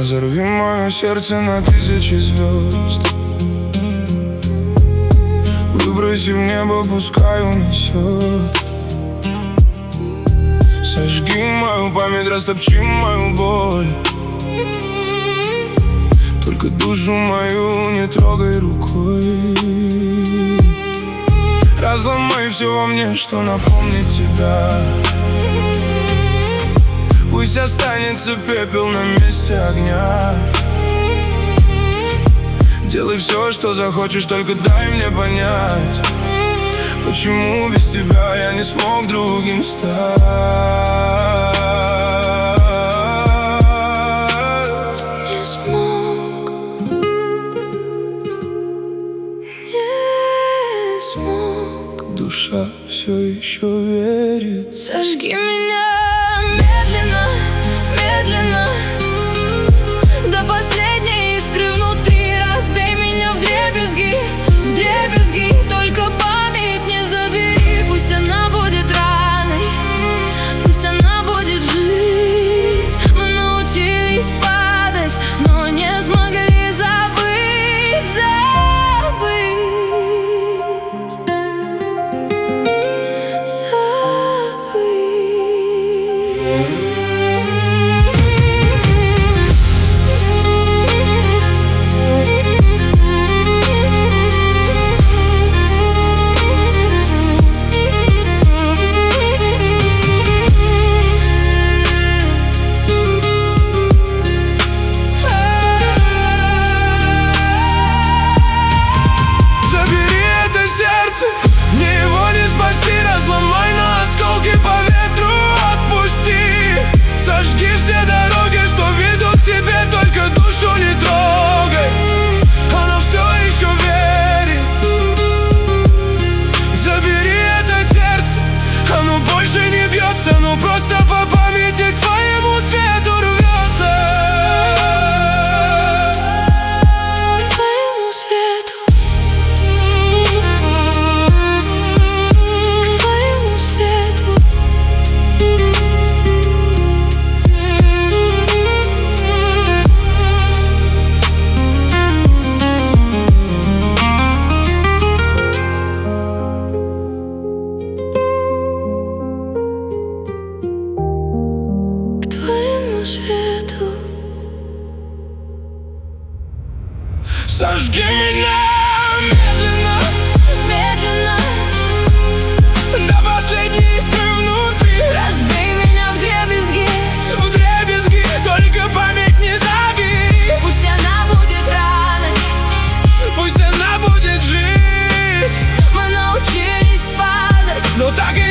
Разорви мое сердце на 1000 звезд, выброси в небо, пускай унесет. Сожги мою память, растопчи мою боль, только душу мою не трогай рукой. Разломай все во мне, что напомнит тебя. Пусть останется пепел на месте огня. Делай все, что захочешь, только дай мне понять, почему без тебя я не смог другим стать. Не смог, не смог. Душа все еще верит. Сожги меня медленно, медленно, до последней искры внутри. Разбей меня вдребезги, вдребезги. Только память не забери. Пусть она будет раной, пусть она будет жить. Мы научились падать, но не смогли забыть, забыть, забыть. Разломай на осколки, по ветру отпусти. Сожги все дороги, что ведут к тебе, только душу не трогай. Она все еще верит. Забери это сердце, оно больше не бьется, но просто по памяти к твоему свету рвется. К твоему свету. Свету. Сожги меня медленно, медленно, до последней искры внутри. разбей меня вдребезги, вдребезги. Только память не забери. пусть она будет раной, пусть она будет жить. мы научились падать, но так и